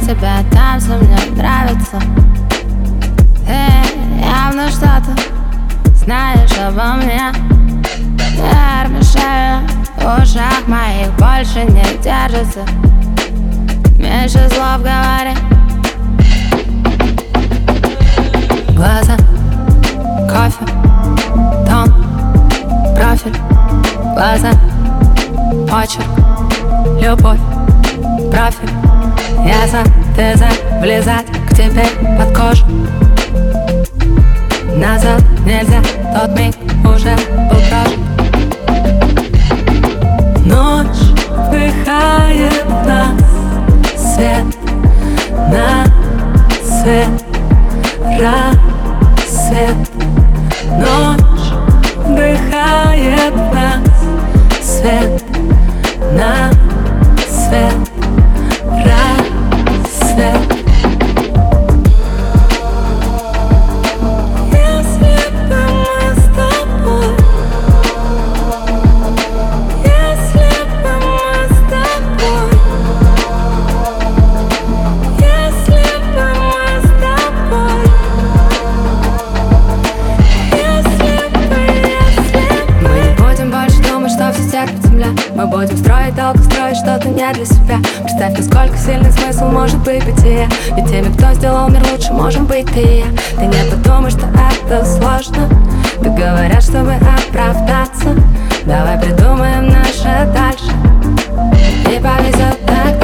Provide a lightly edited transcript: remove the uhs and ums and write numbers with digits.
тебя танцы мне нравятся. Ты явно что-то знаешь обо мне. Мишель в ушах моих больше не держится. Меньше слов говори. Глаза, кофе, тон, профиль. Глаза, почерк, любовь, профиль. Я за, ты за, влезать к тебе под кожу. Назад нельзя, тот миг уже был прожит. Ночь вдыхает нас, свет на свет, рассвет. Ночь вдыхает нас, свет на свет, рассвет. Мы будем строить долго, строить что-то не для себя. Представь, насколько сильный смысл может быть бытия. Ведь теми, кто сделал мир лучше, можем быть ты и я. Ты не подумай, что это сложно. Так говорят, чтобы оправдаться. Давай придумаем наше дальше. И повезет так.